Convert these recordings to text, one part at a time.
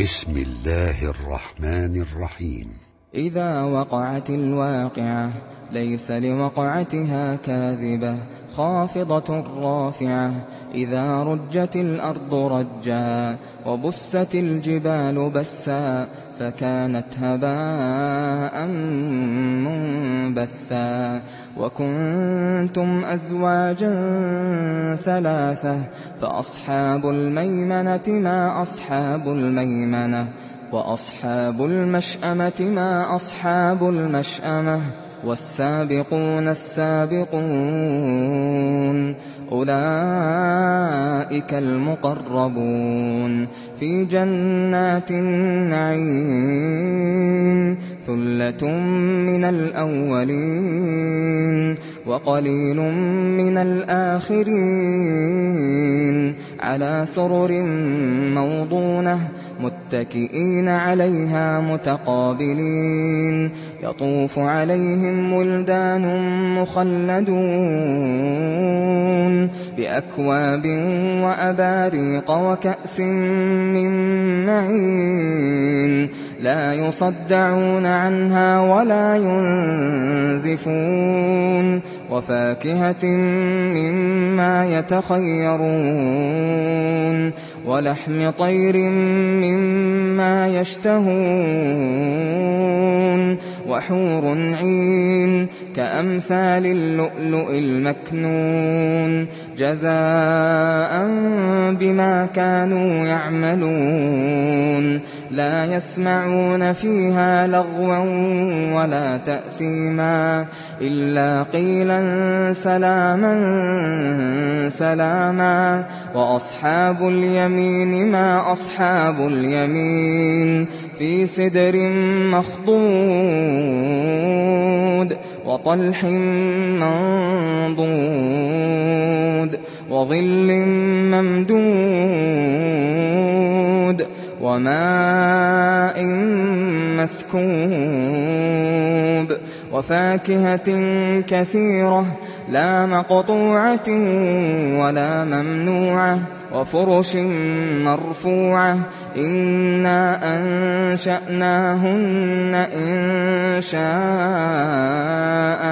بسم الله الرحمن الرحيم. إذا وقعت الواقعة ليس لوقعتها كاذبة خافضة رافعة إذا رجت الأرض رجا وبست الجبال بسا فكانت هباء منبثا وكنتم أزواجا ثلاثة فأصحاب الميمنة ما أصحاب الميمنة وأصحاب المشأمة ما أصحاب المشأمة والسابقون السابقون أولئك المقربون في جنات النعيم ثلة من الأولين وقليل من الآخرين على سرر موضونة متكئين عليها متقابلين يطوف عليهم ولدان مخلدون بأكواب وأباريق وكأس من معين لا يصدعون عنها ولا ينزفون وفاكهة مما يتخيرون ولحم طير مما يشتهون وحور عين كأمثال اللؤلؤ المكنون جزاء بما كانوا يعملون لا يسمعون فيها لغوا ولا تأثيما إلا قيلا سلاما سلاما وأصحاب اليمين ما أصحاب اليمين في سدر مخضود وطلح منضود وظل ممدود وماء مسكوب وفاكهة كثيرة لا مقطوعة ولا ممنوعة وفرش مرفوعة إنا أنشأناهن إنشاء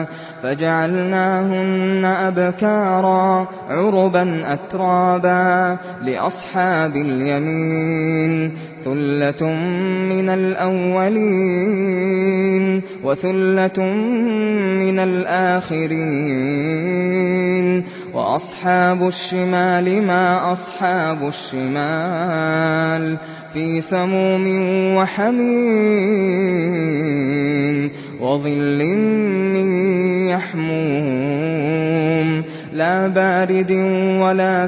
فجعلناهن أبكارا عربا أترابا لأصحاب اليمين ثلة من الأولين وثلة من الآخرين وأصحاب الشمال ما أصحاب الشمال في سموم وحميم وظل من يحموم لا بارد ولا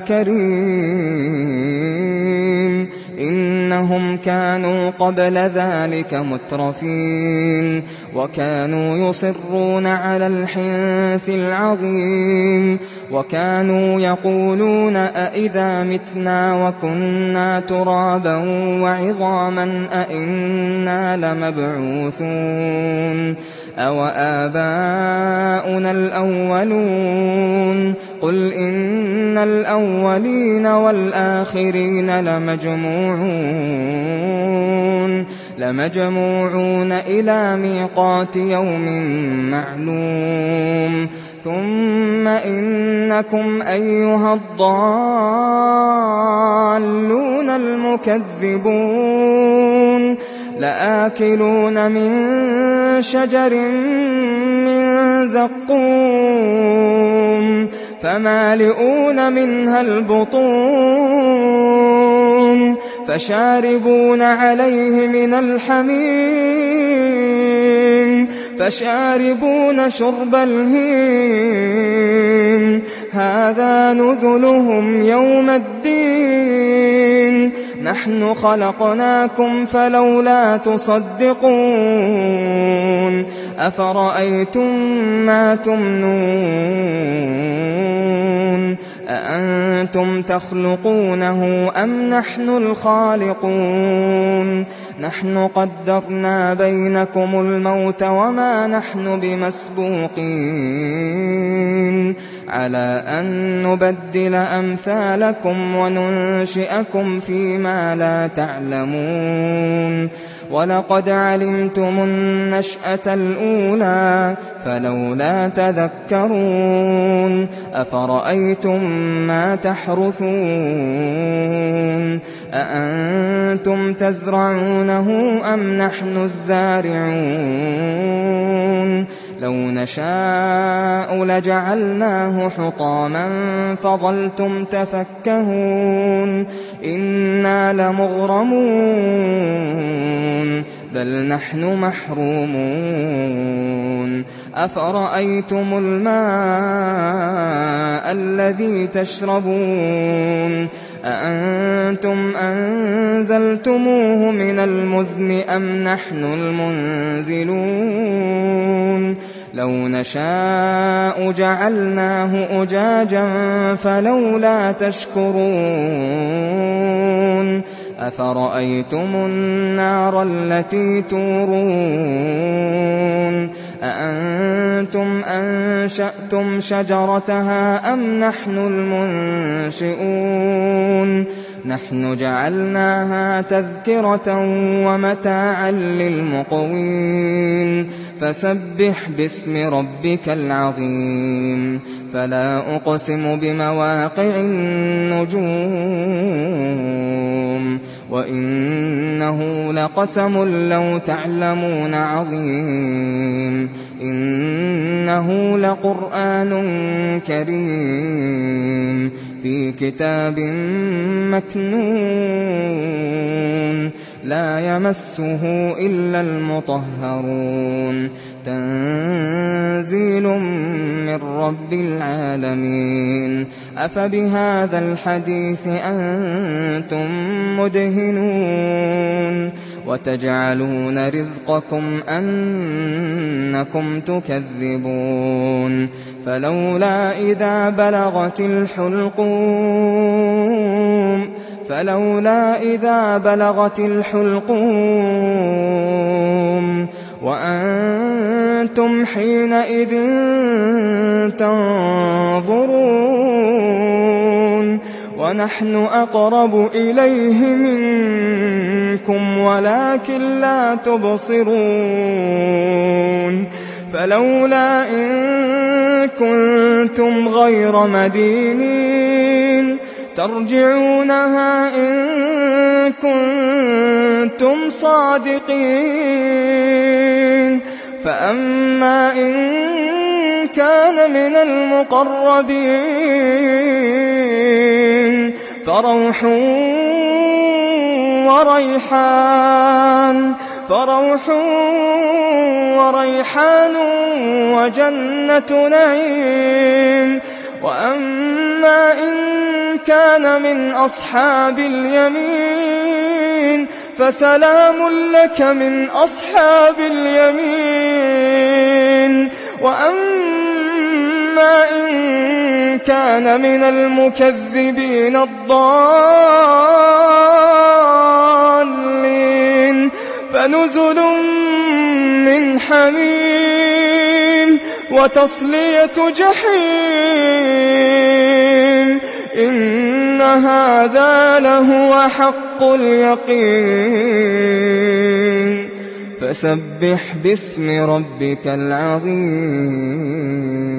كريم إنهم كانوا قبل ذلك مترفين وكانوا يصرون على الحنث العظيم وكانوا يقولون أئذا متنا وكنا ترابا وعظاما أئنا لمبعوثون أو آباؤنا الأولون قل إن الأولين والآخرين لمجموعون إلى ميقات يوم معلوم ثم إنكم أيها الضالون المكذبون لآكلون من شجر من زقوم فمالئون منها البطون فشاربون عليه من الحميم فشاربون شرب الهيم هذا نزلهم يوم الدين نحن خلقناكم فلولا تصدقون أفرأيتم ما تمنون أأنتم تخلقونه أم نحن الخالقون نحن قدرنا بينكم الموت وما نحن بمسبوقين على أن نبدل أمثالكم وننشئكم فيما لا تعلمون ولقد علمتم النشأة الأولى فلولا تذكرون أفرأيتم ما تحرثون أأنتم تزرعونه أم نحن الزارعون لو نشاء لجعلناه حطاما فظلتم تفكهون إنا لمغرمون بل نحن محرومون أفرأيتم الماء الذي تشربون أأنتم أنزلتموه من المزن أم نحن المنزلون لو نشاء جعلناه أجاجا فلولا تشكرون أفرأيتم النار التي تورون أأنتم أنشأتم شجرتها أم نحن المنشئون نحن جعلناها تذكرة ومتاعا للمقوين فسبح باسم ربك العظيم فلا أقسم بمواقع النجوم وإنه لقسم لو تعلمون عظيم إنه لقرآن كريم في كتاب مكنون لا يمسه إلا المطهرون تنزيل من رب العالمين أفبهذا الحديث أنتم مدهنون وتجعلون رزقكم أنكم تكذبون فلولا إذا بلغت الحلقوم وأنتم حينئذ تنظرون ونحن أقرب إليه منكم ولكن لا تبصرون فلولا إن كنتم غير مدينين ترجعونها إن كنتم صادقين فأما إن كان من المقربين فروح وريحان وجنة نعيم وأما إن كان من أصحاب اليمين فسلام لك من أصحاب اليمين وأما إن كان من المكذبين الضالين فنزل من حميم وتصلية جحيم إن هذا لهو حق اليقين فسبح باسم ربك العظيم